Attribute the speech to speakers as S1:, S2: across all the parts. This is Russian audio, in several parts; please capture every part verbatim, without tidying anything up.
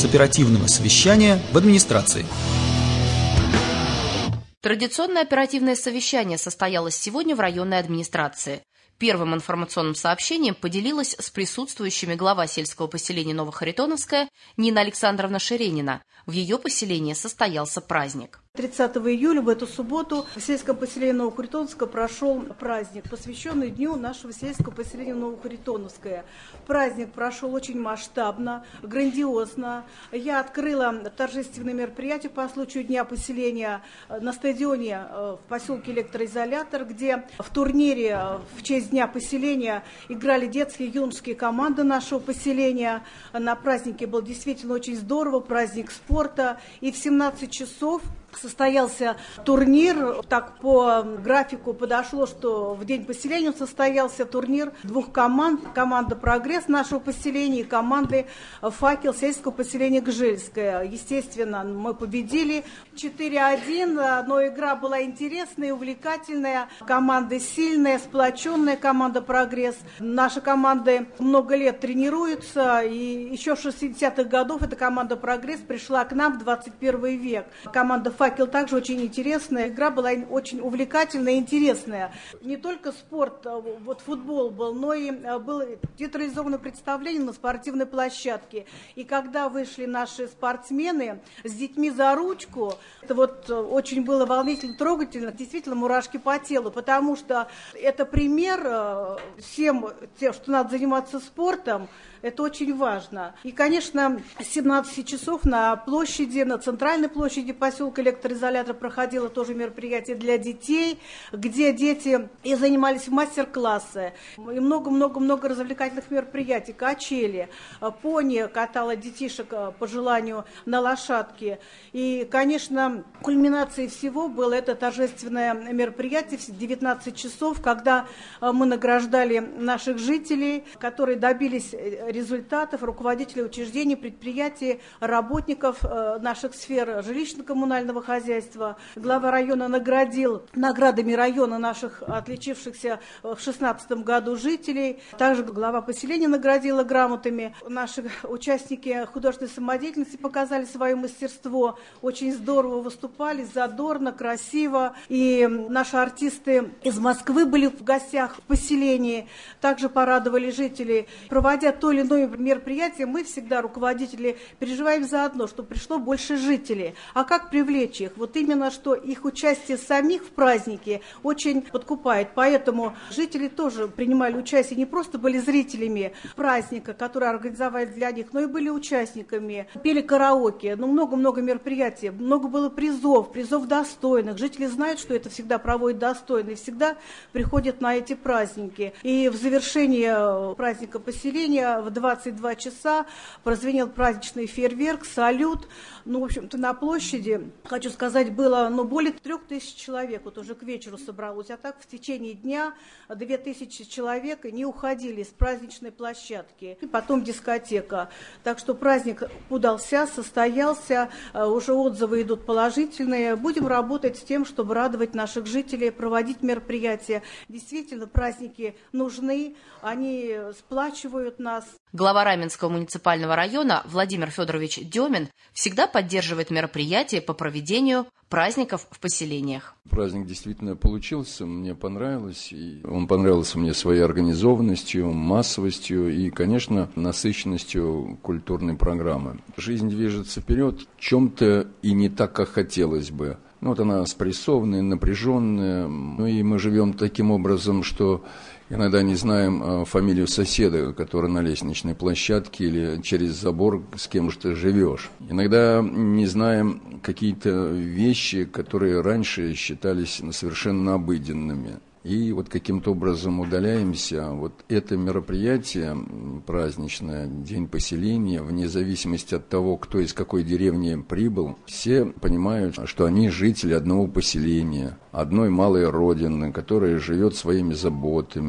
S1: с оперативного совещания в администрации.
S2: Традиционное оперативное совещание состоялось сегодня в районной администрации. Первым информационным сообщением поделилась с присутствующими глава сельского поселения Новохаритоновское Нина Александровна Шеренина. В ее поселении состоялся праздник.
S3: тридцатого июля в эту субботу в сельском поселении Новохаритоновское прошел праздник, посвященный дню нашего сельского поселения Новохаритоновское. Праздник прошел очень масштабно, грандиозно. Я открыла торжественное мероприятие по случаю Дня поселения на стадионе в поселке Электроизолятор, где в турнире в честь Дня поселения играли детские и юношеские команды нашего поселения. На празднике был действительно очень здорово, праздник спорта. И в семнадцать часов состоялся турнир. Так по графику подошло, что в день поселения состоялся турнир двух команд. Команда «Прогресс» нашего поселения и команды «Факел» сельского поселения Гжельское. Естественно, мы победили четыре один, но игра была интересная и увлекательная. Команда сильная, сплоченная команда «Прогресс». Наши команды много лет тренируются, и еще с шестидесятых годов эта команда «Прогресс» пришла к нам в двадцать первый век. Команда «Факел» также очень интересная. Игра была очень увлекательная и интересная. Не только спорт, вот футбол был, но и было театрализованное представление на спортивной площадке. И когда вышли наши спортсмены с детьми за ручку, это вот очень было волнительно, трогательно, действительно мурашки по телу, потому что это пример всем тем, что надо заниматься спортом. Это очень важно. И, конечно, с семнадцати часов на площади, на центральной площади поселка Электроизолятор проходило тоже мероприятие для детей, где дети и занимались в мастер-классы. И много-много-много развлекательных мероприятий, качели, пони катала детишек по желанию на лошадке. И, конечно, кульминацией всего было это торжественное мероприятие в девятнадцать часов, когда мы награждали наших жителей, которые добились результатов, руководителей учреждений, предприятий, работников э, наших сфер жилищно-коммунального хозяйства. Глава района наградил наградами района наших отличившихся в шестнадцатом году жителей. Также глава поселения наградила грамотами. Наши участники художественной самодеятельности показали свое мастерство. Очень здорово выступали, задорно, красиво. И наши артисты из Москвы были в гостях в поселении. Также порадовали жителей. Проводя то или иное мероприятие, мы всегда, руководители, переживаем за одно, чтобы пришло больше жителей. А как привлечь их? Вот именно, что их участие самих в празднике очень подкупает. Поэтому жители тоже принимали участие, не просто были зрителями праздника, который организовали для них, но и были участниками. Пели караоке, ну много-много мероприятий, много было призов, призов достойных. Жители знают, что это всегда проводят достойно, и всегда приходят на эти праздники. И в завершении праздника поселения в двадцать два часа прозвенел праздничный фейерверк, салют. Ну, в общем-то, на площади, хочу сказать, было ну, более трех тысяч человек. Вот уже к вечеру собралось. А так в течение дня две тысячи человек не уходили с праздничной площадки. И потом дискотека. Так что праздник удался, состоялся. Уже отзывы идут положительные. Будем работать с тем, чтобы радовать наших жителей, проводить мероприятия. Действительно, праздники нужны. Они сплачивают нас.
S2: Глава Раменского муниципального района Владимир Федорович Демин всегда поддерживает мероприятия по проведению праздников в поселениях.
S4: Праздник действительно получился, мне понравилось. И он понравился мне своей организованностью, массовостью и, конечно, насыщенностью культурной программы. Жизнь движется вперед, в чем-то и не так, как хотелось бы. Ну, вот она спрессованная, напряженная. Ну и мы живем таким образом, что иногда не знаем фамилию соседа, который на лестничной площадке или через забор с кем же ты живешь. Иногда не знаем какие-то вещи, которые раньше считались совершенно обыденными. И вот каким-то образом удаляемся. Вот это мероприятие праздничное, День поселения, вне зависимости от того, кто из какой деревни прибыл, все понимают, что они жители одного поселения, одной малой родины, которая живет своими заботами.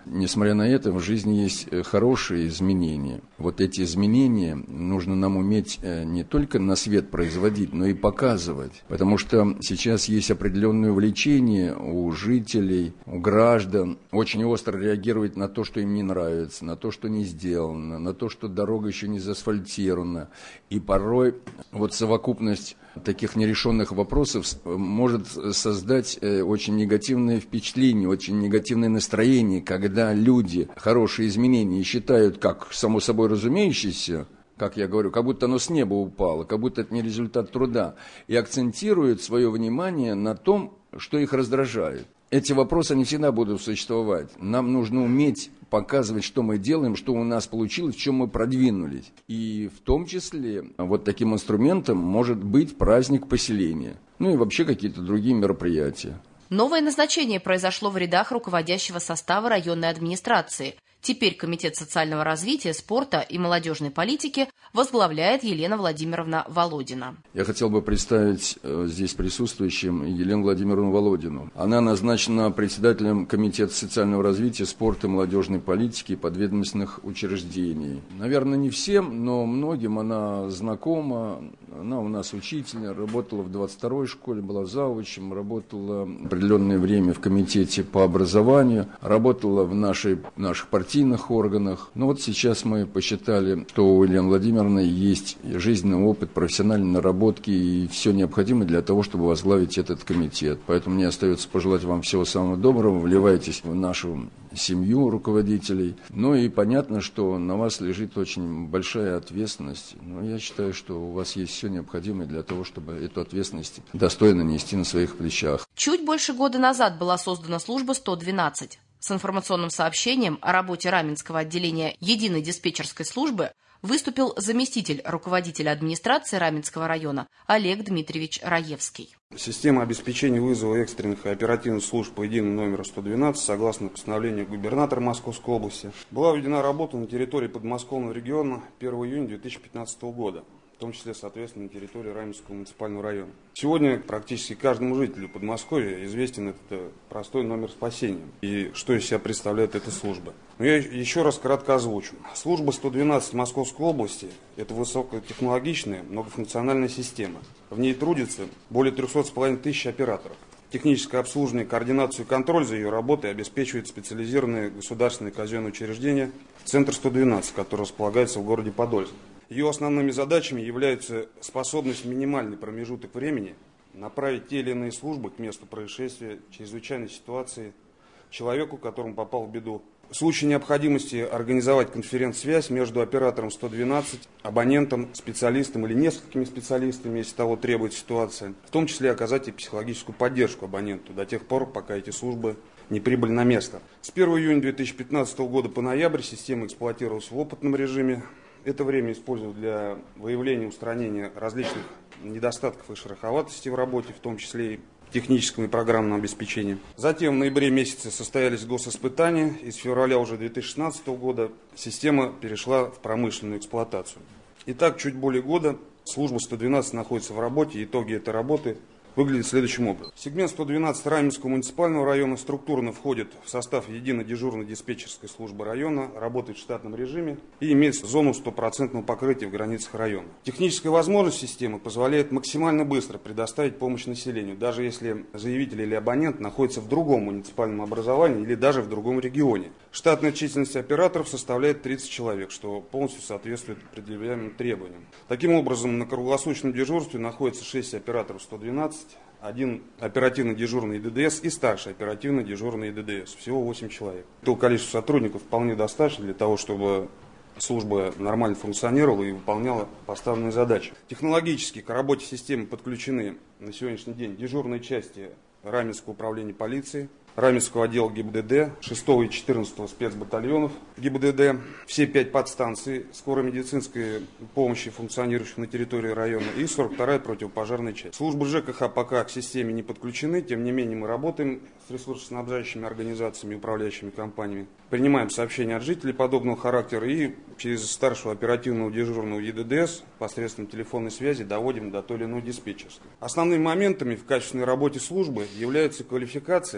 S4: Несмотря на это, в жизни есть хорошие изменения. Вот эти изменения нужно нам уметь не только на свет производить, но и показывать. Потому что сейчас есть определенное увлечение у жителей, у граждан. Очень остро реагировать на то, что им не нравится, на то, что не сделано, на то, что дорога еще не заасфальтирована. И порой вот совокупность таких нерешенных вопросов может создать очень негативное впечатление, очень негативное настроение, когда люди хорошие изменения считают как само собой разумеющееся, как я говорю, как будто оно с неба упало, как будто это не результат труда, и акцентируют свое внимание на том, что их раздражает. Эти вопросы не всегда будут существовать. Нам нужно уметь показывать, что мы делаем, что у нас получилось, в чем мы продвинулись. И в том числе вот таким инструментом может быть праздник поселения. Ну и вообще какие-то другие мероприятия.
S2: Новое назначение произошло в рядах руководящего состава районной администрации. Теперь Комитет социального развития, спорта и молодежной политики возглавляет Елена Владимировна Володина.
S4: Я хотел бы представить здесь присутствующим Елену Владимировну Володину. Она назначена председателем Комитета социального развития, спорта и молодежной политики и подведомственных учреждений. Наверное, не всем, но многим она знакома. Она у нас учитель, работала в двадцать второй школе, была завучем, работала определенное время в комитете по образованию, работала в нашей, наших партийных органах. Но вот сейчас мы посчитали, что у Елены Владимировны есть жизненный опыт, профессиональные наработки и все необходимое для того, чтобы возглавить этот комитет. Поэтому мне остается пожелать вам всего самого доброго. Вливайтесь в нашу семью руководителей. Ну и понятно, что на вас лежит очень большая ответственность. Но я считаю, что у вас есть все необходимое для того, чтобы эту ответственность достойно нести на своих плечах.
S2: Чуть больше года назад была создана служба сто двенадцать. С информационным сообщением о работе Раменского отделения единой диспетчерской службы выступил заместитель руководителя администрации Раменского района Олег Дмитриевич Раевский.
S5: Система обеспечения вызова экстренных и оперативных служб по единому номеру сто двенадцать, согласно постановлению губернатора Московской области, была введена работа на территории подмосковного региона первого июня две тысячи пятнадцатого года. В том числе, соответственно, на территории Раменского муниципального района. Сегодня практически каждому жителю Подмосковья известен этот простой номер спасения и что из себя представляет эта служба. Но я еще раз кратко озвучу. Служба сто двенадцать Московской области – это высокотехнологичная многофункциональная система. В ней трудится более трехсот с половиной тысяч операторов. Техническое обслуживание, координацию и контроль за ее работой обеспечивает специализированное государственное казенное учреждение Центр сто двенадцать, которое располагается в городе Подольск. Ее основными задачами является способность в минимальный промежуток времени направить те или иные службы к месту происшествия, чрезвычайной ситуации, человеку, которому попал в беду. В случае необходимости организовать конференц-связь между оператором сто двенадцать, абонентом, специалистом или несколькими специалистами, если того требует ситуация, в том числе оказать и психологическую поддержку абоненту до тех пор, пока эти службы не прибыли на место. С первого июня две тысячи пятнадцатого года по ноябрь система эксплуатировалась в опытном режиме. Это время использовалось для выявления и устранения различных недостатков и шероховатостей в работе, в том числе и техническом и программном обеспечении. Затем в ноябре месяце состоялись госиспытания, и с февраля уже две тысячи шестнадцатого года система перешла в промышленную эксплуатацию. Итак, чуть более года служба сто двенадцать находится в работе, итоги этой работы выглядит следующим образом. Сегмент сто двенадцать Раменского муниципального района структурно входит в состав единой дежурной диспетчерской службы района, работает в штатном режиме и имеет зону стопроцентного покрытия в границах района. Техническая возможность системы позволяет максимально быстро предоставить помощь населению, даже если заявитель или абонент находится в другом муниципальном образовании или даже в другом регионе. Штатная численность операторов составляет тридцать человек, что полностью соответствует определяемым требованиям. Таким образом, на круглосуточном дежурстве находится шесть операторов сто двенадцать, один оперативно-дежурный ДДС и старший оперативно-дежурный ДДС. Всего восемь человек. Этого количества сотрудников вполне достаточно для того, чтобы служба нормально функционировала и выполняла поставленные задачи. Технологически к работе системы подключены на сегодняшний день дежурные части Раменского управления полиции, Раменского отдела ГИБДД, шестого и четырнадцатого спецбатальонов ГИБДД, все пять подстанций скорой медицинской помощи, функционирующих на территории района, и сорок вторая противопожарная часть. Службы ЖКХ пока к системе не подключены, тем не менее мы работаем с ресурсоснабжающими организациями и управляющими компаниями. Принимаем сообщения от жителей подобного характера и через старшего оперативного дежурного ЕДДС посредством телефонной связи доводим до той или иной диспетчерской. Основными моментами в качественной работе службы являются квалификация, профиль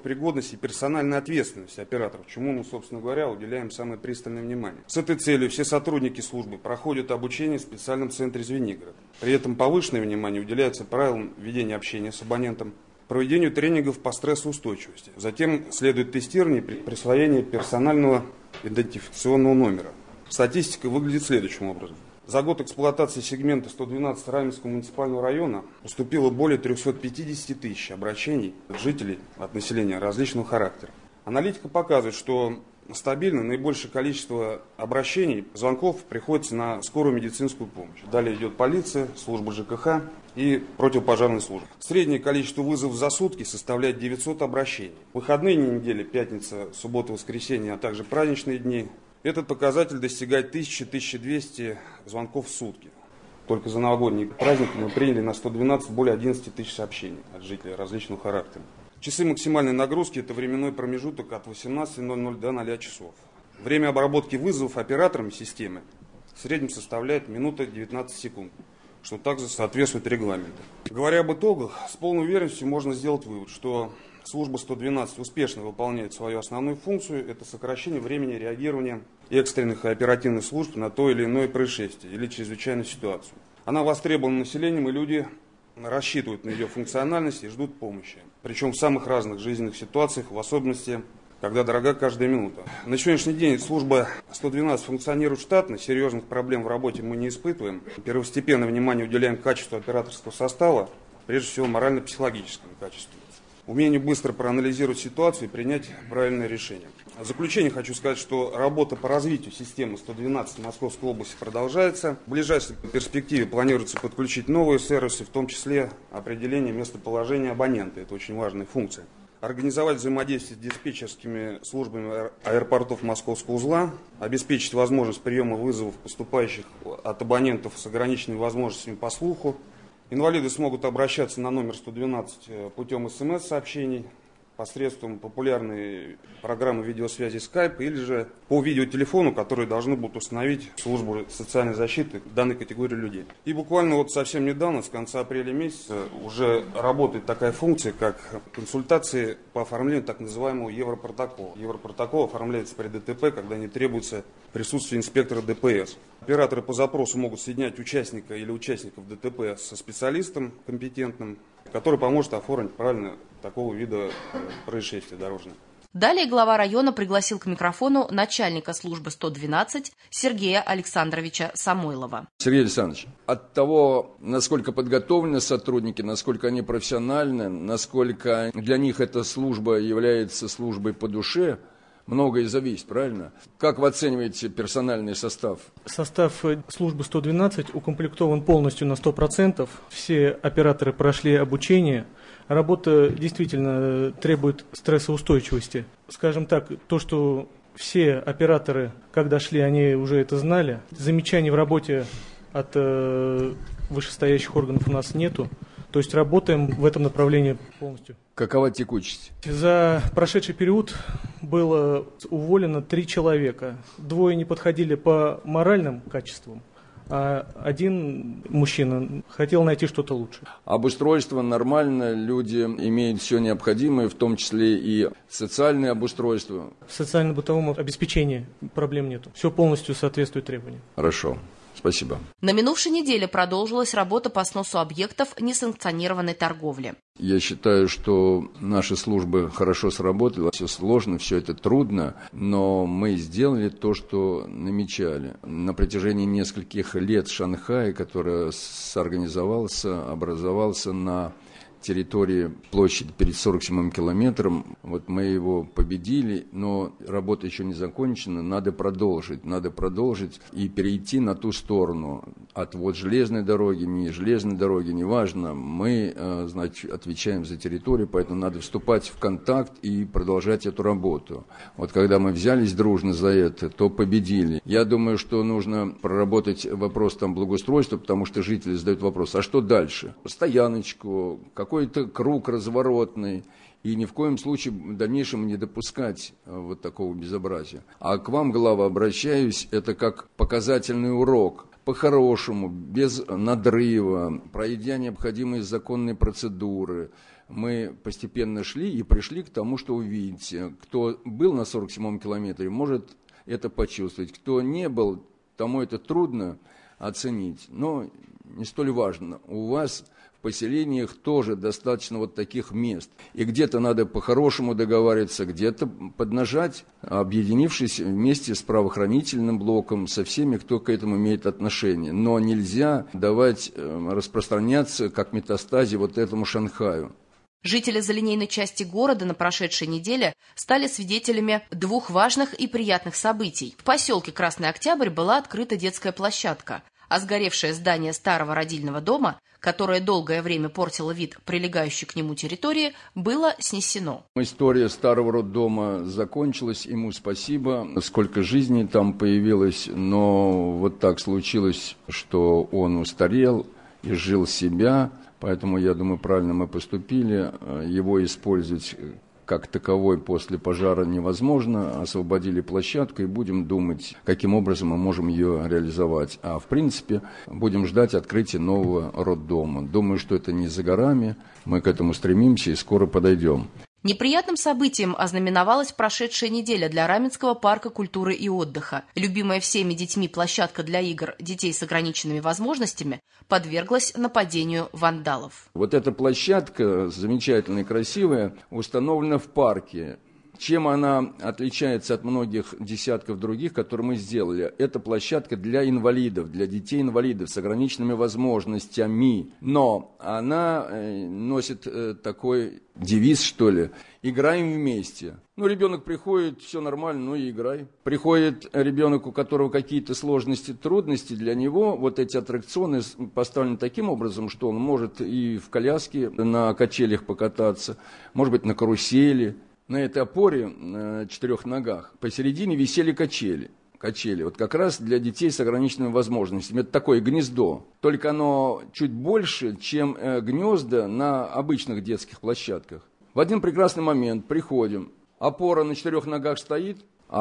S5: профпригодность и персональная ответственность операторов, чему мы, собственно говоря, уделяем самое пристальное внимание. С этой целью все сотрудники службы проходят обучение в специальном центре Звенигород. При этом повышенное внимание уделяется правилам ведения общения с абонентом, проведению тренингов по стрессоустойчивости. Затем следует тестирование при присвоении персонального идентификационного номера. Статистика выглядит следующим образом. За год эксплуатации сегмента сто двенадцать Раменского муниципального района поступило более трёхсот пятидесяти тысяч обращений от жителей, от населения различного характера. Аналитика показывает, что стабильно наибольшее количество обращений, звонков приходится на скорую медицинскую помощь. Далее идет полиция, служба ЖКХ и противопожарная служба. Среднее количество вызовов за сутки составляет девятьсот обращений. В выходные недели, пятница, суббота, воскресенье, а также праздничные дни, этот показатель достигает тысячи — тысяча двести звонков в сутки. Только за новогодние праздники мы приняли на сто двенадцать более одиннадцати тысяч сообщений от жителей различного характера. Часы максимальной нагрузки – это временной промежуток от восемнадцати ноль-ноль до ноля часов. Время обработки вызовов операторами системы в среднем составляет минута девятнадцать секунд, что также соответствует регламенту. Говоря об итогах, с полной уверенностью можно сделать вывод, что служба сто двенадцать успешно выполняет свою основную функцию – это сокращение времени реагирования экстренных и оперативных служб на то или иное происшествие или чрезвычайную ситуацию. Она востребована населением, и люди рассчитывают на ее функциональность и ждут помощи. Причем в самых разных жизненных ситуациях, в особенности, когда дорога каждая минута. На сегодняшний день служба сто двенадцать функционирует штатно, серьезных проблем в работе мы не испытываем. Первостепенное внимание уделяем качеству операторского состава, прежде всего морально-психологическому качеству. Умению быстро проанализировать ситуацию и принять правильное решение. В заключение хочу сказать, что работа по развитию системы сто двенадцать в Московской области продолжается. В ближайшей перспективе планируется подключить новые сервисы, в том числе определение местоположения абонента. Это очень важная функция. Организовать взаимодействие с диспетчерскими службами аэропортов Московского узла, обеспечить возможность приема вызовов, поступающих от абонентов с ограниченными возможностями по слуху. Инвалиды смогут обращаться на номер сто двенадцать путем смс-сообщений, посредством популярной программы видеосвязи Skype или же по видеотелефону, которые должны будут установить службу социальной защиты данной категории людей. И буквально вот совсем недавно, с конца апреля месяца, уже работает такая функция, как консультации по оформлению так называемого Европротокола. Европротокол оформляется при ДТП, когда не требуется присутствие инспектора ДПС. Операторы по запросу могут соединять участника или участников ДТП со специалистом компетентным, который поможет оформить правильно такого вида происшествия дорожного.
S2: Далее глава района пригласил к микрофону начальника службы сто двенадцать Сергея Александровича Самойлова.
S4: Сергей Александрович, от того, насколько подготовлены сотрудники, насколько они профессиональны, насколько для них эта служба является службой по душе, многое зависит, правильно? Как вы оцениваете персональный состав?
S6: Состав службы сто двенадцать укомплектован полностью на сто процентов. Все операторы прошли обучение. Работа действительно требует стрессоустойчивости. Скажем так, то, что все операторы, когда шли, они уже это знали. Замечаний в работе от э, вышестоящих органов у нас нету. То есть работаем в этом направлении полностью.
S4: Какова текучесть?
S6: За прошедший период было уволено три человека. Двое не подходили по моральным качествам, а один мужчина хотел найти что-то лучше.
S4: Обустройство нормально, люди имеют все необходимое, в том числе и социальное обустройство.
S6: В социально-бытовом обеспечении проблем нету. Все полностью соответствует требованиям.
S4: Хорошо. Спасибо.
S2: На минувшей неделе продолжилась работа по сносу объектов несанкционированной торговли.
S4: Я считаю, что наши службы хорошо сработали. Все сложно, все это трудно, но мы сделали то, что намечали. На протяжении нескольких лет Шанхай, который соорганизовался, образовался на территории площади перед сорок седьмым километром. Вот мы его победили, но работа еще не закончена. Надо продолжить, надо продолжить и перейти на ту сторону. От вот железной дороги, не железной дороги, неважно. Мы, значит, отвечаем за территорию, поэтому надо вступать в контакт и продолжать эту работу. Вот когда мы взялись дружно за это, то победили. Я думаю, что нужно проработать вопрос там благоустройства, потому что жители задают вопрос, а что дальше? Стояночку, как какой-то круг разворотный, и ни в коем случае в дальнейшем не допускать вот такого безобразия. А к вам, глава, обращаюсь, это как показательный урок. По-хорошему, без надрыва, пройдя необходимые законные процедуры, мы постепенно шли и пришли к тому, что увидите. Кто был на сорок седьмом километре, может это почувствовать. Кто не был, тому это трудно оценить. Но не столь важно. У вас в поселениях тоже достаточно вот таких мест. И где-то надо по-хорошему договариваться, где-то поднажать, объединившись вместе с правоохранительным блоком, со всеми, кто к этому имеет отношение. Но нельзя давать распространяться, как метастазе, вот этому Шанхаю.
S2: Жители залинейной части города на прошедшей неделе стали свидетелями двух важных и приятных событий. В поселке Красный Октябрь была открыта детская площадка, а сгоревшее здание старого родильного дома, которое долгое время портило вид прилегающей к нему территории, было снесено.
S4: История старого роддома закончилась, ему спасибо. Сколько жизней там появилось, но вот так случилось, что он устарел, изжил себя. Поэтому, я думаю, правильно мы поступили. Его использовать как таковой после пожара невозможно. Освободили площадку и будем думать, каким образом мы можем ее реализовать. А в принципе, будем ждать открытия нового роддома. Думаю, что это не за горами. Мы к этому стремимся и скоро подойдем.
S2: Неприятным событием ознаменовалась прошедшая неделя для Раменского парка культуры и отдыха. Любимая всеми детьми площадка для игр детей с ограниченными возможностями подверглась нападению вандалов.
S4: Вот эта площадка, замечательная и красивая, установлена в парке. Чем она отличается от многих десятков других, которые мы сделали? Это площадка для инвалидов, для детей-инвалидов с ограниченными возможностями. Но она носит такой девиз, что ли, «Играем вместе». Ну, ребенок приходит, все нормально, ну и играй. Приходит ребенок, у которого какие-то сложности, трудности, для него вот эти аттракционы поставлены таким образом, что он может и в коляске на качелях покататься, может быть, на карусели. На этой опоре на четырех ногах посередине висели качели. Качели. Вот как раз для детей с ограниченными возможностями. Это такое гнездо. Только оно чуть больше, чем гнезда на обычных детских площадках. В один прекрасный момент приходим. Опора на четырех ногах стоит,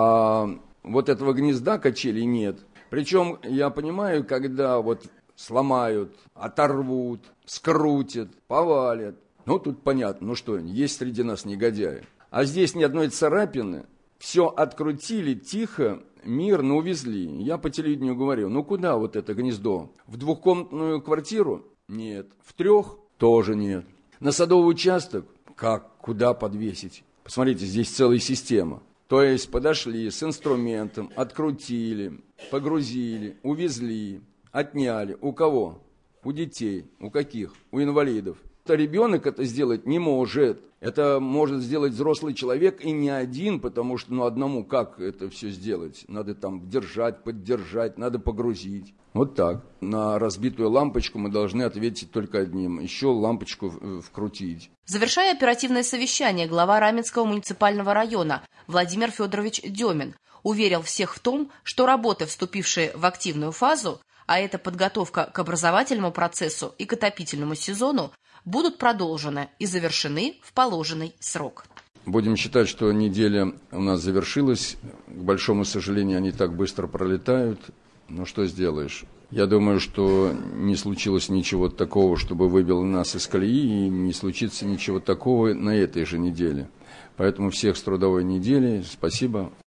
S4: а вот этого гнезда качелей нет. Причем я понимаю, когда вот сломают, оторвут, скрутят, повалят. Ну, тут понятно, ну что, есть среди нас негодяи. А здесь ни одной царапины, все открутили тихо, мирно увезли. Я по телевидению говорю, ну куда вот это гнездо? В двухкомнатную квартиру? Нет. В трех? Тоже нет. На садовый участок? Как? Куда подвесить? Посмотрите, здесь целая система. То есть подошли с инструментом, открутили, погрузили, увезли, отняли. У кого? У детей. У каких? У инвалидов. Ребенок это сделать не может. Это может сделать взрослый человек и не один, потому что ну одному как это все сделать? Надо там держать, поддержать, надо погрузить. Вот так. На разбитую лампочку мы должны ответить только одним. Еще лампочку вкрутить.
S2: Завершая оперативное совещание, глава Раменского муниципального района Владимир Федорович Демин уверил всех в том, что работы, вступившие в активную фазу, а это подготовка к образовательному процессу и к отопительному сезону, будут продолжены и завершены в положенный срок.
S4: Будем считать, что неделя у нас завершилась. К большому сожалению, они так быстро пролетают. Но что сделаешь? Я думаю, что не случилось ничего такого, чтобы выбило нас из колеи, и не случится ничего такого на этой же неделе. Поэтому всех с трудовой недели. Спасибо.